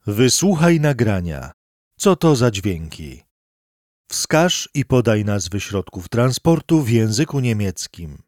Wysłuchaj nagrania. Co to za dźwięki? Wskaż i podaj nazwy środków transportu w języku niemieckim.